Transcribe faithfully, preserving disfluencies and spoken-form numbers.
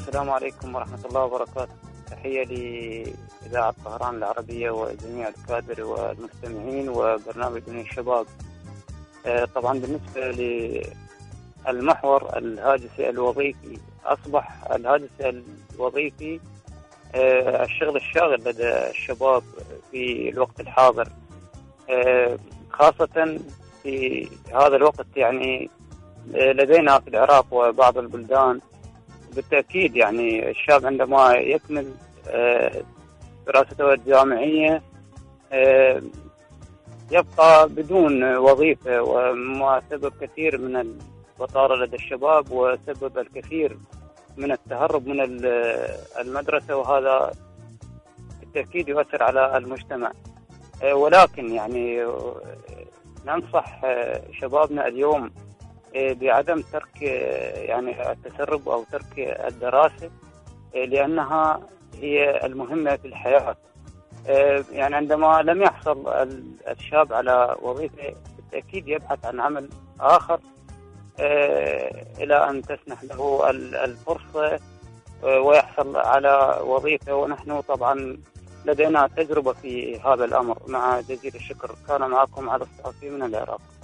السلام عليكم ورحمة الله وبركاته. تحية لإذاعة طهران العربية وجميع الكادر والمستمعين وبرنامج من الشباب. طبعا بالنسبة للمحور الهاجسي الوظيفي، أصبح الهاجس الوظيفي الشغل الشاغل لدى الشباب في الوقت الحاضر، خاصة في هذا الوقت. يعني لدينا في العراق وبعض البلدان بالتأكيد يعني الشاب عندما يكمل دراسته الجامعية يبقى بدون وظيفة، وما سبب كثير من البطالة لدى الشباب وسبب الكثير من التهرب من المدرسة، وهذا بالتأكيد يؤثر على المجتمع. ولكن يعني ننصح شبابنا اليوم بعدم ترك يعني التسرب أو ترك الدراسة، لأنها هي المهمة في الحياة. يعني عندما لم يحصل الشاب على وظيفة بالتأكيد يبحث عن عمل آخر إلى أن تسنح له الفرصة ويحصل على وظيفة. ونحن طبعا لدينا تجربة في هذا الأمر. مع جزيل الشكر، كان معكم على الصحفي من العراق.